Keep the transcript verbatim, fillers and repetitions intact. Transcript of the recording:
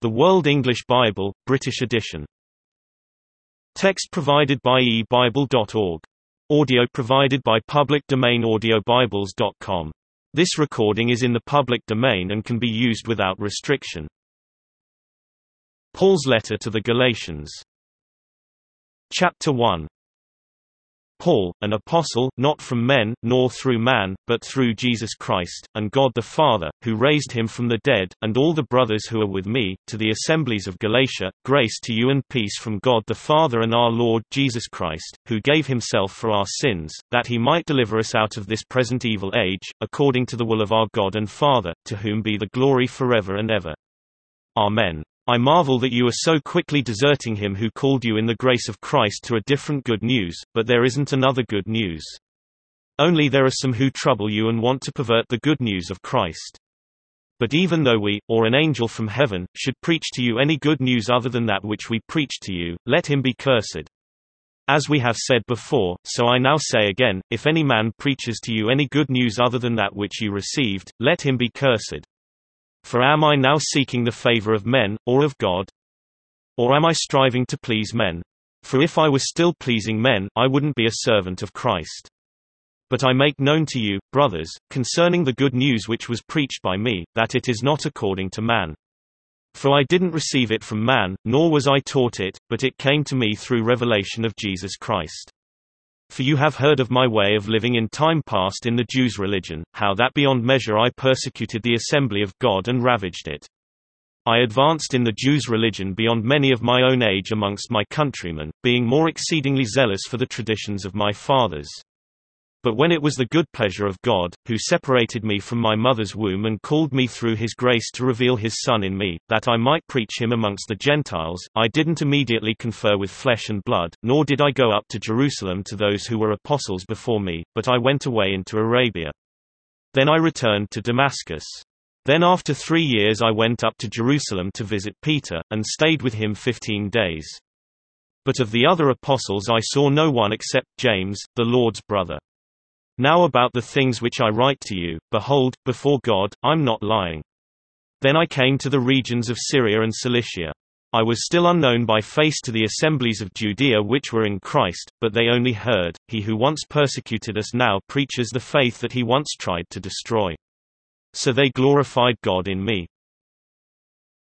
The World English Bible, British edition. Text provided by e bible dot org. Audio provided by public domain audio bibles dot com. This recording is in the public domain and can be used without restriction. Paul's letter to the Galatians. Chapter one. Paul, an apostle, not from men, nor through man, but through Jesus Christ, and God the Father, who raised him from the dead, and all the brothers who are with me, to the assemblies of Galatia, grace to you and peace from God the Father and our Lord Jesus Christ, who gave himself for our sins, that he might deliver us out of this present evil age, according to the will of our God and Father, to whom be the glory forever and ever. Amen. I marvel that you are so quickly deserting him who called you in the grace of Christ to a different good news, but there isn't another good news. Only there are some who trouble you and want to pervert the good news of Christ. But even though we, or an angel from heaven, should preach to you any good news other than that which we preach to you, let him be cursed. As we have said before, so I now say again, if any man preaches to you any good news other than that which you received, let him be cursed. For am I now seeking the favor of men, or of God? Or am I striving to please men? For if I was still pleasing men, I wouldn't be a servant of Christ. But I make known to you, brothers, concerning the good news which was preached by me, that it is not according to man. For I didn't receive it from man, nor was I taught it, but it came to me through revelation of Jesus Christ. For you have heard of my way of living in time past in the Jews' religion, how that beyond measure I persecuted the assembly of God and ravaged it. I advanced in the Jews' religion beyond many of my own age amongst my countrymen, being more exceedingly zealous for the traditions of my fathers. But when it was the good pleasure of God, who separated me from my mother's womb and called me through his grace to reveal his Son in me, that I might preach him amongst the Gentiles, I didn't immediately confer with flesh and blood, nor did I go up to Jerusalem to those who were apostles before me, but I went away into Arabia. Then I returned to Damascus. Then after three years I went up to Jerusalem to visit Peter, and stayed with him fifteen days. But of the other apostles I saw no one except James, the Lord's brother. Now about the things which I write to you, behold, before God, I'm not lying. Then I came to the regions of Syria and Cilicia. I was still unknown by face to the assemblies of Judea which were in Christ, but they only heard, he who once persecuted us now preaches the faith that he once tried to destroy. So they glorified God in me.